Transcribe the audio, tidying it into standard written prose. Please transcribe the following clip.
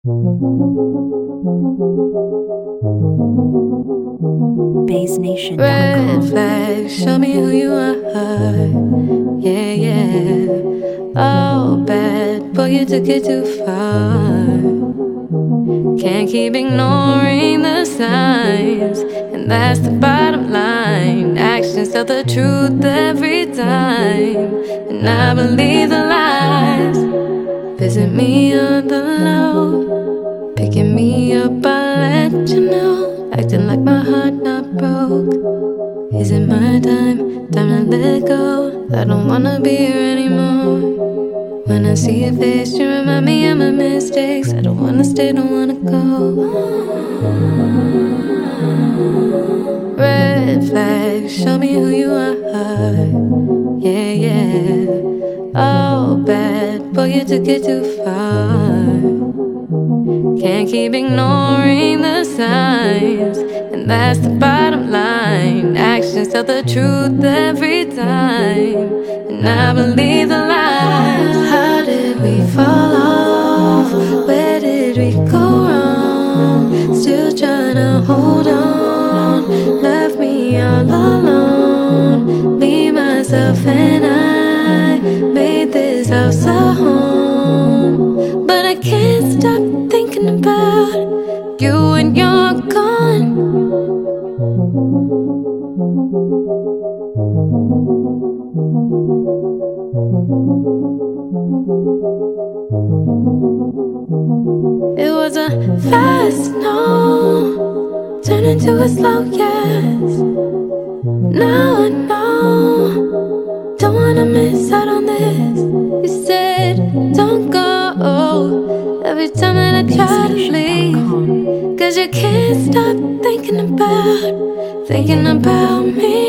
BassNation.com. Red flag, show me who you are. Yeah, yeah. Oh, bad boy, you took it too far. Can't keep ignoring the signs, and that's the bottom line. Actions tell the truth every time, and I believe the lies. Visit me on the low, picking me up, I'll let you know. Acting like my heart not broke. Is it my time? Time to let go. I don't wanna be here anymore. When I see your face, you remind me of my mistakes. I don't wanna stay, don't wanna go. Red flag, show me who you are. Yeah, yeah. Oh, bad boy, you took it too far. Can't keep ignoring the signs, and that's the bottom line. Actions tell the truth every time, and I believe the lies. How did we fall off? Where did we go wrong? Still trying to hold on. Left me all alone. Me, myself, and I made this house a home, but I can't stop thinking about you when you're gone. It was a fast no, turned into a slow yes. Now I know, don't wanna miss out on this. You said don't go every time that I try to leave, 'cause you can't stop thinking about me.